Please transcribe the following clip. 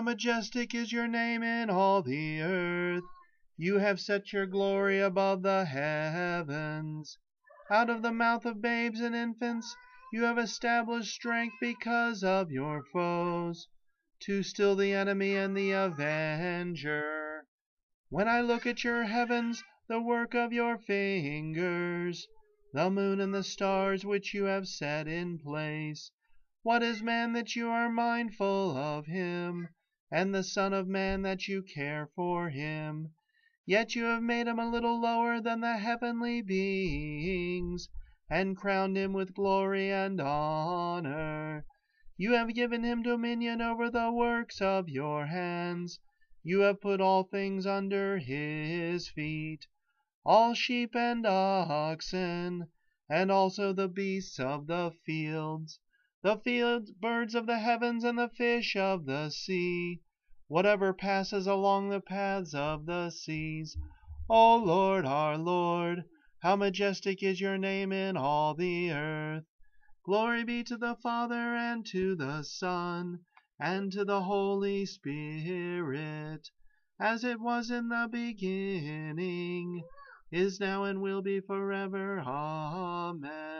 majestic is your name in all the earth. You have set your glory above the heavens. Out of the mouth of babes and infants you have established strength because of your foes, to still the enemy and the avenger. When I look at your heavens, the work of your fingers, the moon and the stars which you have set in place, what is man that you are mindful of him, and the Son of Man that you care for him? Yet you have made him a little lower than the heavenly beings, and crowned him with glory and honor. You have given him dominion over the works of your hands. You have put all things under his feet, all sheep and oxen, and also the beasts of the field birds of the heavens, and the fish of the sea, whatever passes along the paths of the seas. O Lord, our Lord, how majestic is your name in all the earth. Glory be to the Father, and to the Son, and to the Holy Spirit, as it was in the beginning, is now, and will be forever. Amen.